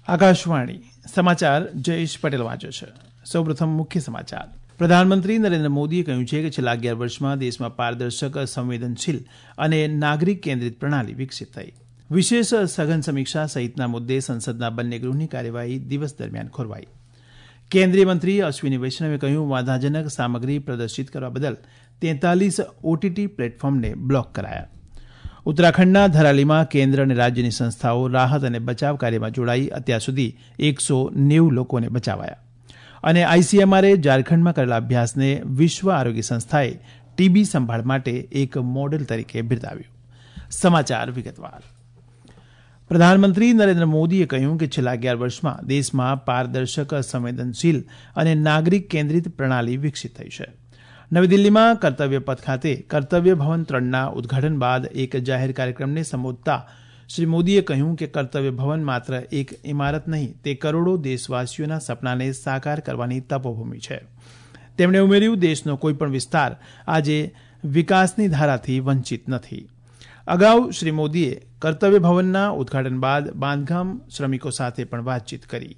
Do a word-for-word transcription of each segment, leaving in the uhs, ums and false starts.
આકાશવાણી સમાચાર જયેશ પટેલ વાંચે છે. સૌપ્રથમ મુખ્ય સમાચાર. પ્રધાનમંત્રી નરેન્દ્ર મોદીએ કહ્યું છે કે છેલ્લા અગિયાર વર્ષમાં દેશમાં પારદર્શક, સંવેદનશીલ અને નાગરિક કેન્દ્રિત પ્રણાલી વિકસિત થઈ. વિશેષ સઘન સમીક્ષા સહિતના મુદ્દે સંસદના બંને ગૃહની કાર્યવાહી દિવસ દરમિયાન ખોરવાઈ. કેન્દ્રીય મંત્રી અશ્વિની વૈષ્ણવે કહ્યું, વાંધાજનક સામગ્રી પ્રદર્શિત કરવા બદલ તેતાલીસ ઓટીટી પ્લેટફોર્મને બ્લોક કરાયા. ઉત્તરાખંડના ધરાલીમાં કેન્દ્ર અને રાજ્યની સંસ્થાઓ રાહત અને બચાવ કાર્યમાં જોડાઈ અત્યાર સુધી એકસો નેવું લોકોને બચાવાયા. અને આઈસીએમઆરે ઝારખંડમાં કરેલા અભ્યાસને વિશ્વ આરોગ્ય સંસ્થાએ ટીબી સંભાળ માટે એક મોડેલ તરીકે બિરદાવ્યું. સમાચાર વિગતવાર. પ્રધાનમંત્રી નરેન્દ્ર મોદીએ કહ્યું કે છેલ્લા અગિયાર વર્ષમાં દેશમાં પારદર્શક, સંવેદનશીલ અને નાગરિક કેન્દ્રિત પ્રણાલી વિકસિત થઈ છે. નવી દિલ્હીમાં કર્તવ્ય પથ ખાતે કર્તવ્ય ભવન ત્રણના ઉદઘાટન બાદ એક જાહેર કાર્યક્રમને સંબોધતા શ્રી મોદીએ કહ્યું કે કર્તવ્ય ભવન માત્ર એક ઇમારત નહીં, તે કરોડો દેશવાસીઓના સપનાને સાકાર કરવાની તપોભૂમિ છે. તેમણે ઉમેર્યું, દેશનો કોઈપણ વિસ્તાર આજે વિકાસની ધારાથી વંચિત નથી. અગાઉ શ્રી મોદીએ કર્તવ્ય ભવનના ઉદઘાટન બાદ બાંધકામ શ્રમિકો સાથે પણ વાતચીત કરી.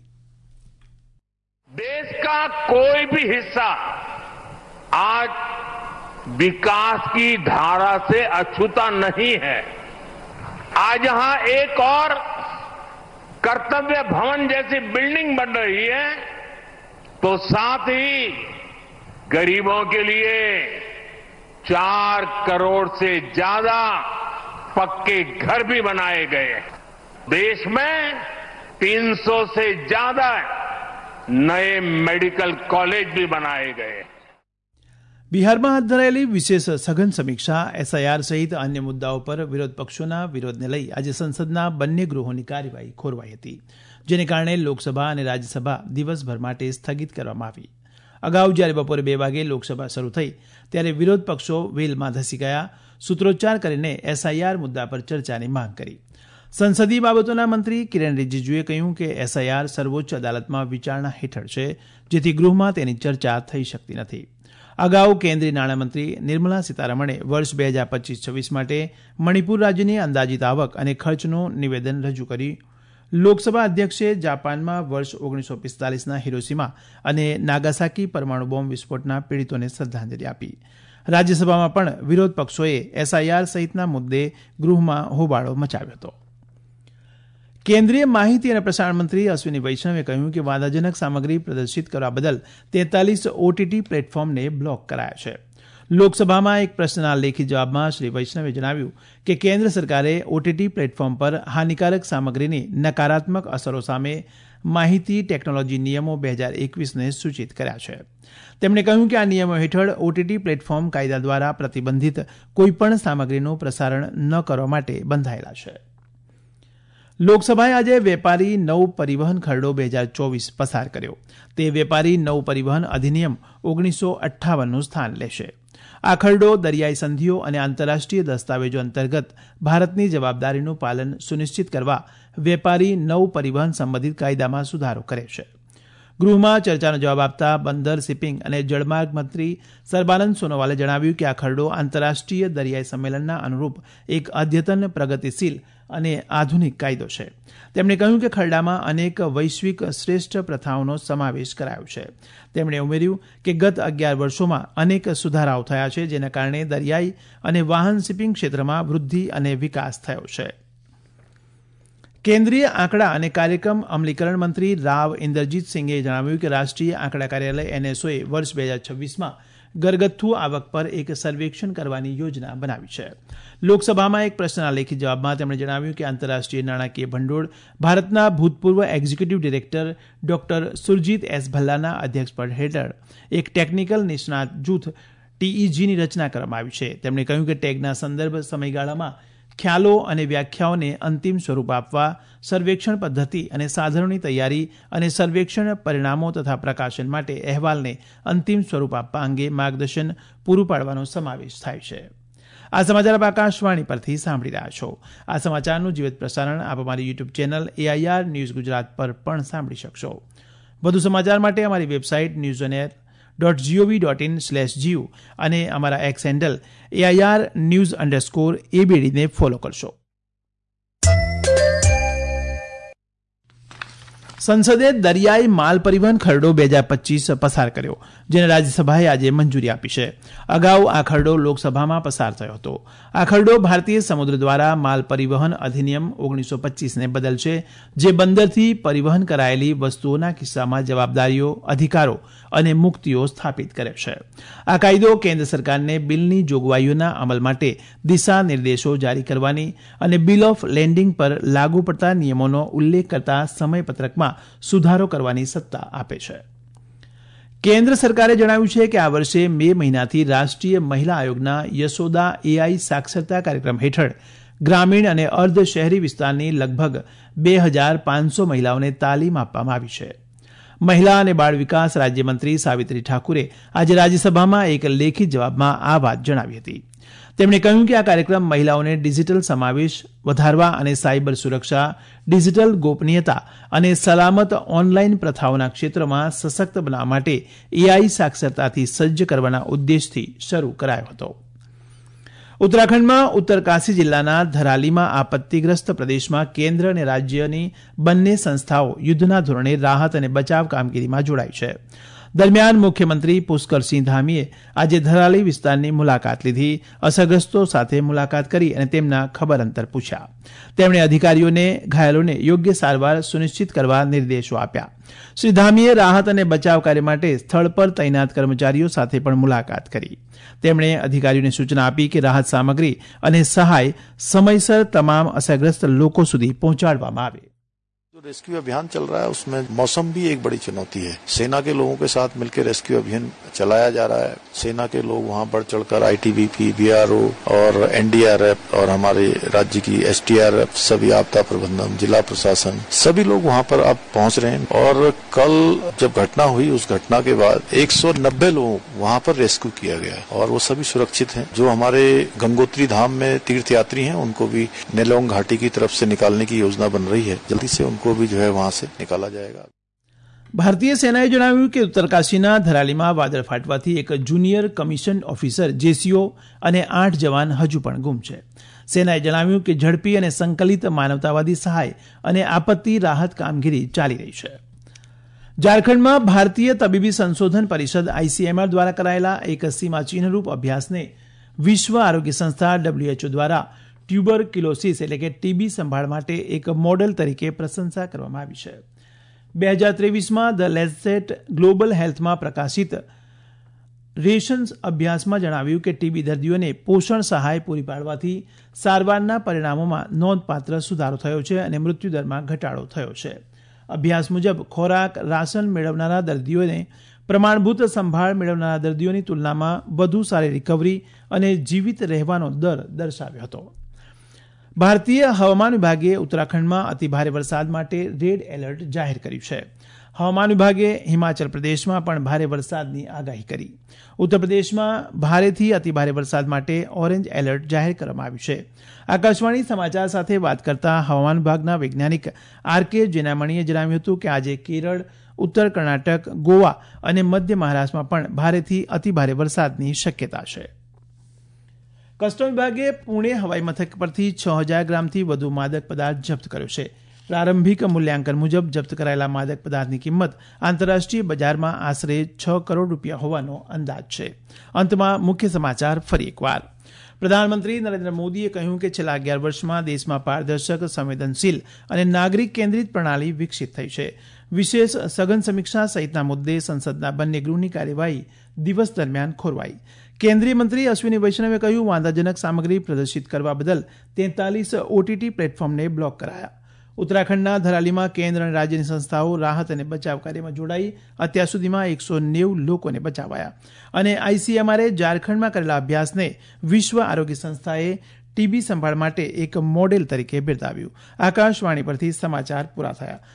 देश का कोई भी हिस्सा आज विकास की धारा से अछूता नहीं है. आज यहां एक और कर्तव्य भवन जैसी बिल्डिंग बन रही है तो साथ ही गरीबों के लिए चार करोड़ से ज्यादा पक्के घर भी बनाए गए. देश में तीन सौ से ज्यादा नए मेडिकल कॉलेज भी बनाए गए. બિહારમાં હાથ ધરાયેલી વિશેષ સઘન સમીક્ષા એસઆઈઆર સહિત અન્ય મુદ્દાઓ પર વિરોધ પક્ષોના વિરોધને લઈ આજે સંસદના બંને ગૃહોની કાર્યવાહી ખોરવાઈ હતી, જેને કારણે લોકસભા અને રાજ્યસભા દિવસભર માટે સ્થગિત કરવામાં આવી. અગાઉ જ્યારે બપોરે બે વાગે લોકસભા શરૂ થઈ ત્યારે વિરોધ પક્ષો વેલમાં ધસી ગયા, સૂત્રોચ્ચાર કરીને એસઆઈઆર મુદ્દા પર ચર્ચાની માંગ કરી. સંસદીય બાબતોના મંત્રી કિરણ રિજિજુએ કહ્યું કે એસઆઈઆર સર્વોચ્ચ અદાલતમાં વિચારણા હેઠળ છે, જેથી ગૃહમાં તેની ચર્ચા થઈ શકતી નથી. અગાઉ કેન્દ્રીય નાણામંત્રી નિર્મલા સીતારમણે વર્ષ બે હજાર પચીસ છવ્વીસ માટે મણિપુર રાજ્યની અંદાજિત આવક અને ખર્ચનું નિવેદન રજૂ કર્યું. લોકસભા અધ્યક્ષે જાપાનમાં વર્ષ ઓગણીસો પિસ્તાલીસના હિરોશીમા અને નાગાસાકી પરમાણુ બોમ્બ વિસ્ફોટના પીડિતોને શ્રદ્ધાંજલિ આપી. રાજ્યસભામાં પણ વિરોધ પક્ષોએ એસઆઈઆર સહિતના મુદ્દે ગૃહમાં હોબાળો મચાવ્યો હતો. કેન્દ્રીય માહિતી અને પ્રસારણ મંત્રી અશ્વિની વૈષ્ણવે કહ્યું કે વાંધાજનક સામગ્રી પ્રદર્શિત કરવા બદલ તેતાલીસ ઓટીટી પ્લેટફોર્મને બ્લોક કરાયા છે. લોકસભામાં એક પ્રશ્નના લેખિત જવાબમાં શ્રી વૈષ્ણવે જણાવ્યું કે કેન્દ્ર સરકારે ઓટીટી પ્લેટફોર્મ પર હાનિકારક સામગ્રીની નકારાત્મક અસરો સામે માહિતી ટેકનોલોજી નિયમો બે હજાર એકવીસને સૂચિત કર્યા છે. તેમણે કહ્યું કે આ નિયમો હેઠળ ઓટીટી પ્લેટફોર્મ કાયદા દ્વારા પ્રતિબંધિત કોઈપણ સામગ્રીનું પ્રસારણ ન કરવા માટે બંધાયેલા છે. લોકસભાએ આજે વેપારી નૌ પરિવહન ખરડો બે હજાર ચોવીસ પસાર કર્યો. તે વેપારી નૌ પરિવહન અધિનિયમ ઓગણીસો અઠ્ઠાવનનું સ્થાન લેશે. આ ખરડો દરિયાઈ સંધિઓ અને આંતરરાષ્ટ્રીય દસ્તાવેજો અંતર્ગત ભારતની જવાબદારીનું પાલન સુનિશ્ચિત કરવા વેપારી નૌ પરિવહન સંબંધિત કાયદામાં સુધારો કરે છે. ગૃહમાં ચર્ચાનો જવાબ આપતા બંદર, શિપિંગ અને જળમાર્ગ મંત્રી સર્બાનંદ સોનોવાલે જણાવ્યું કે આ ખરડો આંતરરાષ્ટ્રીય દરિયાઈ સંમેલનના અનુરૂપ એક અદ્યતન, પ્રગતિશીલ અને આધુનિક કાયદો છે. તેમણે કહ્યું કે ખરડામાં અનેક વૈશ્વિક શ્રેષ્ઠ પ્રથાઓનો સમાવેશ કરાયો છે. તેમણે ઉમેર્યું કે ગત અગિયાર વર્ષોમાં અનેક સુધારાઓ થયા છે, જેના કારણે દરિયાઈ અને વાહન શિપિંગ ક્ષેત્રમાં વૃદ્ધિ અને વિકાસ થયો છે. કેન્દ્રીય આંકડા અને કાર્યક્રમ અમલીકરણ મંત્રી રાવ ઇન્દરજીત સિંઘે જણાવ્યું કે રાષ્ટ્રીય આંકડા કાર્યાલય એનએસઓએ વર્ષ બે હજાર છવ્વીસમાં ઘરગથ્થુ આવક પર એક સર્વેક્ષણ કરવાની યોજના બનાવી છે. લોકસભામાં એક પ્રશ્નના લેખિત જવાબમાં તેમણે જણાવ્યું કે આંતરરાષ્ટ્રીય નાણાકીય ભંડોળ ભારતના ભૂતપૂર્વ executive director doctor Surjit S ભલ્લાના અધ્યક્ષપદ હેઠળ એક ટેકનિકલ નિષ્ણાત જૂથ ટીઈજીની રચના કરવામાં આવી છે. તેમણે કહ્યું કે ટેગના સંદર્ભ સમયગાળામાં ખ્યાલો અને વ્યાખ્યાઓને અંતિમ સ્વરૂપ આપવા, સર્વેક્ષણ પદ્ધતિ અને સાધનોની તૈયારી અને સર્વેક્ષણ પરિણામો તથા પ્રકાશન માટે અહેવાલને અંતિમ સ્વરૂપ આપવા અંગે માર્ગદર્શન પૂરું પાડવાનો સમાવેશ થાય છે. આ સમાચાર આપ આકાશવાણી પરથી સાંભળી રહ્યા છો. આ સમાચારનું જીવંત પ્રસારણ આપ અમારી YouTube channel AIR news Gujarat પર પણ સાંભળી શકશો. વધુ સમાચાર માટે અમારી website news on air dot G O V dot in slash G U અને અમારા X handle AIR news underscore એબીડીને ફોલો કરશો. સંસદે દરિયાઈ માલ પરિવહન ખરડો બે હજાર પચીસ પસાર કર્યો, જેને રાજ્યસભાએ આજે મંજૂરી આપી છે. અગાઉ આ ખરડો લોકસભામાં પસાર થયો હતો. આ ખરડો ભારતીય સમુદ્ર દ્વારા માલ પરિવહન અધિનિયમ ઓગણીસો પચીસને બદલશે, જે બંદરથી પરિવહન કરાયેલી વસ્તુઓના કિસ્સામાં જવાબદારીઓ, અધિકારો અને મુક્તિઓ સ્થાપિત કરે છે. આ કાયદો કેન્દ્ર સરકારને બિલની જોગવાઈઓના અમલ માટે દિશા નિર્દેશો જારી કરવાની અને બિલ ઓફ લેન્ડિંગ પર લાગુ પડતા નિયમોનો ઉલ્લેખ કરતા સમયપત્રકમાં સુધારો કરવાની સત્તા આપે છે. કેન્દ્ર સરકારે જણાવ્યું છે કે આ વર્ષે મે મહિનાથી રાષ્ટ્રીય મહિલા આયોગના યશોદા એઆઈ સાક્ષરતા કાર્યક્રમ હેઠળ ગ્રામીણ અને અર્ધ શહેરી વિસ્તારની લગભગ બે હજાર પાંચસો મહિલાઓને તાલીમ આપવામાં આવી છે. મહિલા અને બાળ વિકાસ રાજ્યમંત્રી સાવિત્રી ઠાકુરે આજે રાજ્યસભામાં એક લેખિત જવાબમાં આ વાત જણાવી હતી. તેમણે કહ્યું કે આ કાર્યક્રમ મહિલાઓને ડિજિટલ સમાવેશ વધારવા અને સાયબર સુરક્ષા, ડિજિટલ ગોપનીયતા અને સલામત ઓનલાઈન પ્રથાઓના ક્ષેત્રમાં સશક્ત બનાવવા માટે એઆઈ સાક્ષરતાથી સજ્જ કરવાના ઉદ્દેશથી શરૂ કરાયો હતો. ઉત્તરાખંડમાં ઉત્તરકાશી જિલ્લાના ધરાલીમાં આપત્તિગ્રસ્ત પ્રદેશમાં કેન્દ્ર અને રાજ્યની બંને સંસ્થાઓ યુદ્ધના ધોરણે રાહત અને બચાવ કામગીરીમાં જોડાઈ છે. દરમિયાન મુખ્યમંત્રી પુષ્કરસિંહ ધામીએ આજે ધરાલી વિસ્તારની મુલાકાત લીધી, અસરગ્રસ્તો સાથે મુલાકાત કરી અને તેમના ખબર અંતર પૂછ્યા. તેમણે અધિકારીઓને ઘાયલોને યોગ્ય સારવાર સુનિશ્ચિત કરવા નિર્દેશો આપ્યા. શ્રી ધામીએ રાહત અને બચાવ કાર્ય માટે સ્થળ પર તૈનાત કર્મચારીઓ સાથે પણ મુલાકાત કરી. તેમણે અધિકારીઓને સૂચના આપી કે રાહત સામગ્રી અને સહાય સમયસર તમામ અસરગ્રસ્ત લોકો સુધી પહોંચાડવામાં આવે. जो रेस्क्यू अभियान चल रहा है उसमें मौसम भी एक बड़ी चुनौती है. सेना के लोगों के साथ मिलकर रेस्क्यू अभियान चलाया जा रहा है. सेना के लोग वहां बढ़ चढ़कर आईटीबीपी, बीआरओ और एनडीआरएफ और हमारे राज्य की एसडीआरएफ, सभी आपदा प्रबंधन, जिला प्रशासन, सभी लोग वहां पर अब पहुंच रहे हैं. और कल जब घटना हुई उस घटना के बाद एक सौ नब्बे लोग वहां पर रेस्क्यू किया गया और वो सभी सुरक्षित हैं. जो हमारे गंगोत्री धाम में तीर्थ यात्री हैं उनको भी नेलोंग घाटी की तरफ से निकालने की योजना बन रही है. जल्दी से उनको भी जो है वहां से निकाला जाएगा. ભારતીય સેનાએ જણાવ્યું કે ઉત્તરકાશીના ધરાલીમાં વાદળ ફાટવાથી એક જુનિયર કમિશન ઓફિસર જેસીઓ અને આઠ જવાન હજુ પણ ગુમ છે. સેનાએ જણાવ્યું કે ઝડપી અને સંકલિત માનવતાવાદી સહાય અને આપત્તિ રાહત કામગીરી ચાલી રહી છે. ઝારખંડમાં ભારતીય તબીબી સંશોધન પરિષદ આઈસીએમઆર દ્વારા કરાયેલા એક સીમાચિહ્નરૂપ અભ્યાસને વિશ્વ આરોગ્ય સંસ્થા ડબ્લ્યુએચઓ દ્વારા ટ્યુબરક્યુલોસિસ એટલે કે ટીબી સંભાળ માટે એક મોડેલ તરીકે પ્રશંસા કરવામાં આવી છે. બે હજાર ત્રેવીસમાં ધ લેન્સેટ ગ્લોબલ હેલ્થમાં પ્રકાશિત રેશન્સ અભ્યાસમાં જણાવ્યું કે ટીબી દર્દીઓને પોષણ સહાય પૂરી પાડવાથી સારવારના પરિણામોમાં નોંધપાત્ર સુધારો થયો છે અને મૃત્યુદરમાં ઘટાડો થયો છે. અભ્યાસ મુજબ ખોરાક, રાશન મેળવનારા દર્દીઓને પ્રમાણભૂત સંભાળ મેળવનારા દર્દીઓની તુલનામાં વધુ સારી રિકવરી અને જીવિત રહેવાનો દર દર્શાવ્યો હતો. ભારતીય હવામાન વિભાગે ઉત્તરાખંડમાં અતિભારે વરસાદ માટે રેડ એલર્ટ જાહેર કર્યું છે. હવામાન વિભાગે હિમાચલ પ્રદેશમાં પણ ભારે વરસાદની આગાહી કરી. ઉત્તર પ્રદેશમાં ભારેથી અતિભારે વરસાદ માટે ઓરેન્જ એલર્ટ જાહેર કરવામાં આવ્યું છે. આકાશવાણી સમાચાર સાથે વાત કરતા હવામાન વિભાગના વૈજ્ઞાનિક આર કે જેનામણીએ જણાવ્યું હતું કે આજે કેરળ, ઉત્તર કર્ણાટક, ગોવા અને મધ્ય મહારાષ્ટ્રમાં પણ ભારેથી અતિભારે વરસાદની શક્યતા છે. કસ્ટમ વિભાગે પુણે હવાઈ મથક પરથી છ હજાર ગ્રામથી વધુ માદક પદાર્થ જપ્ત કર્યો છે. પ્રારંભિક મૂલ્યાંકન મુજબ જપ્ત કરાયેલા માદક પદાર્થની કિંમત આંતરરાષ્ટ્રીય બજારમાં આશરે છ કરોડ રૂપિયા હોવાનો અંદાજ છે. અંતમાં મુખ્ય સમાચાર ફરી એકવાર. પ્રધાનમંત્રી નરેન્દ્ર મોદીએ કહ્યું કે છેલ્લા અગિયાર વર્ષમાં દેશમાં પારદર્શક, સંવેદનશીલ અને નાગરિક કેન્દ્રિત પ્રણાલી વિકસિત થઈ છે. વિશેષ સઘન સમીક્ષા સહિતના મુદ્દે સંસદના બંને ગૃહની કાર્યવાહી દિવસ દરમિયાન ખોરવાઈ. કેન્દ્રીય મંત્રી અશ્વિની વૈષ્ણવે કહ્યું વાંધાજનક સામગ્રી પ્રદર્શિત કરવા બદલ તેતાલીસ ઓટીટી પ્લેટફોર્મને બ્લોક કરાયા. ઉત્તરાખંડના ધરાલીમાં કેન્દ્ર અને રાજ્યની સંસ્થાઓ રાહત અને બચાવ કાર્યમાં જોડાઈ અત્યાર સુધીમાં એકસો નેવું લોકોને બચાવાયા. અને આઈસીએમઆરે ઝારખંડમાં કરેલા અભ્યાસને વિશ્વ આરોગ્ય સંસ્થાએ ટીબી સંભાળ માટે એક મોડેલ તરીકે બિરદાવ્યું. આકાશવાણી પરથી સમાચાર પૂરા થયા.